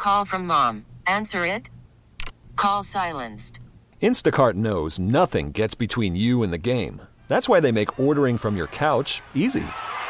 Call from mom. Answer it. Call silenced. Instacart knows nothing gets between you and the game. That's why they make ordering from your couch easy.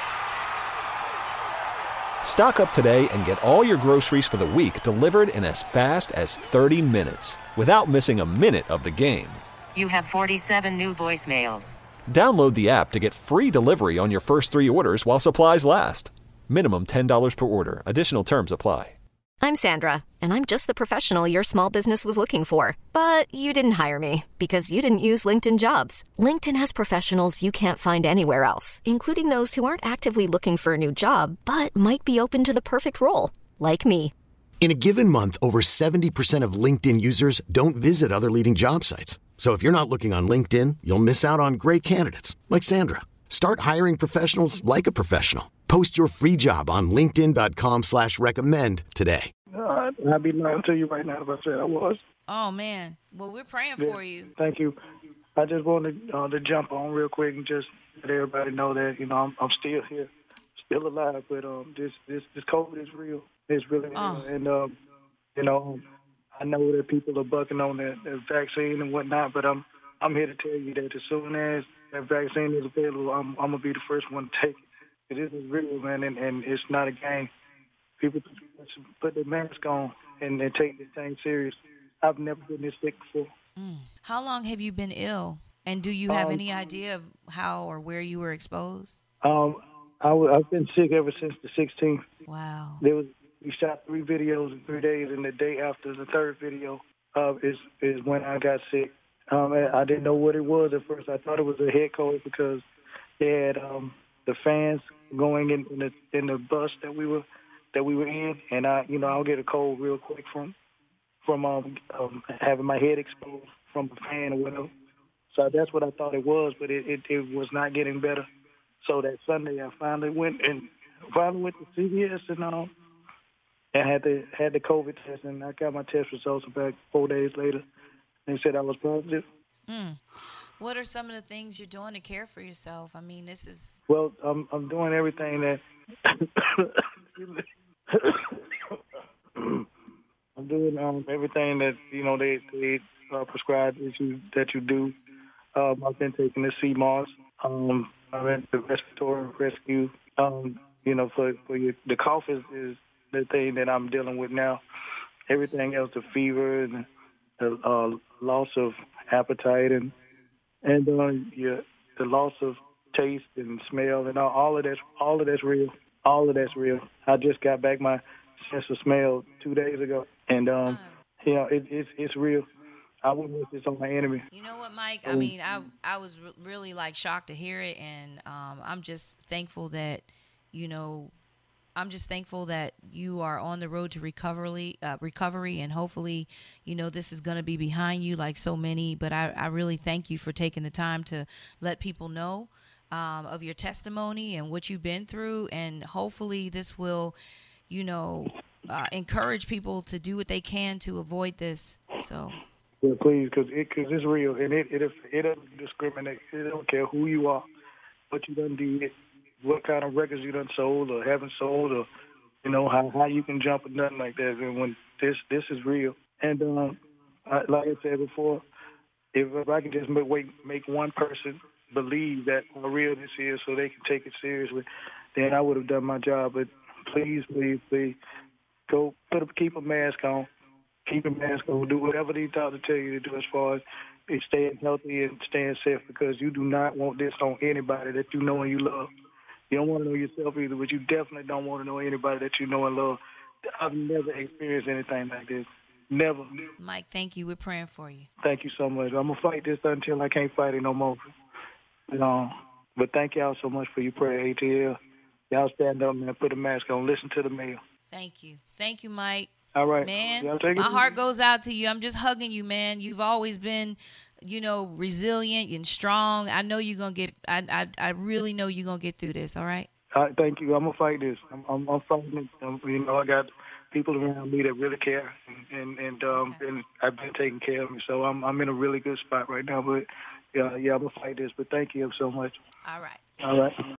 Stock up today and get all your groceries for the week delivered in as fast as 30 minutes without missing a minute of the game. You have 47 new voicemails. Download the app to get free delivery on your first 3 orders while supplies last. Minimum $10 per order. Additional terms apply. I'm Sandra, and I'm just the professional your small business was looking for. But you didn't hire me because you didn't use LinkedIn Jobs. LinkedIn has professionals you can't find anywhere else, including those who aren't actively looking for a new job, but might be open to the perfect role, like me. In a given month, over 70% of LinkedIn users don't visit other leading job sites. So if you're not looking on LinkedIn, you'll miss out on great candidates like Sandra. Start hiring professionals like a professional. Post your free job on linkedin.com/recommend today. I'd be lying to you right now if I said I was. Oh, man. Well, we're praying for you. Thank you. I just wanted to jump on real quick and just let everybody know that, I'm still here, still alive. But this COVID is real. It's really real. And, I know that people are bucking on that vaccine and whatnot, but I'm here to tell you that as soon as that vaccine is available, I'm going to be the first one to take it. This is real, man, and it's not a game. People put their mask on and take this thing serious. I've never been this sick before. How long have you been ill? And do you have any idea of how or where you were exposed? I've been sick ever since the 16th. Wow. We shot 3 videos in 3 days, and the day after the 3rd video is when I got sick. I didn't know what it was at first. I thought it was a head cold because they had the fans going in the bus that we were in, and I'll get a cold real quick from having my head exposed from a fan or whatever. So that's what I thought it was, but it was not getting better. So that Sunday I finally went to CVS and had the COVID test, and I got my test results back 4 days later. They said I was positive. What are some of the things you're doing to care for yourself? I mean, this is... Well, I'm doing everything that... I'm doing everything that, they prescribe that you do. I've been taking the CMOS. I've been the respiratory rescue. The cough is the thing that I'm dealing with now. Everything else, the fever and the loss of appetite and the loss of taste and smell and all of that's real. All of that's real. I just got back my sense of smell 2 days ago, and it's real. I wouldn't wish this on my enemy. You know what, Mike? I mean, I was really shocked to hear it, and I'm just thankful that you are on the road to recovery, and hopefully, this is going to be behind you like so many. But I really thank you for taking the time to let people know of your testimony and what you've been through, and hopefully this will, encourage people to do what they can to avoid this. So. Yeah, please, because it's real, and it doesn't discriminate. It don't care who you are, what you done did, what kind of records you done sold or haven't sold, or how you can jump or nothing like that. And when this is real, and like I said before, if I can just make one person believe that how real this is, so they can take it seriously, then I would have done my job. But please, go keep a mask on. Keep a mask on. Do whatever these doctors tell you to do as far as staying healthy and staying safe, because you do not want this on anybody that you know and you love. You don't want to know yourself either, but you definitely don't want to know anybody that you know and love. I've never experienced anything like this. Never. Mike, thank you. We're praying for you. Thank you so much. I'm going to fight this until I can't fight it no more. But thank y'all so much for your prayer, ATL. Y'all stand up, man. Put a mask on. Listen to the mail. Thank you. Thank you, Mike. All right. Man, my heart goes out to you. I'm just hugging you, man. You've always been, resilient and strong. I know you're going to get, I really know you're going to get through this, all right? Thank you. I'm going to fight this. I'm fighting it. I got people around me that really care, and I've been taking care of me. So I'm in a really good spot right now. But, I'm going to fight this. But thank you so much. All right. All right.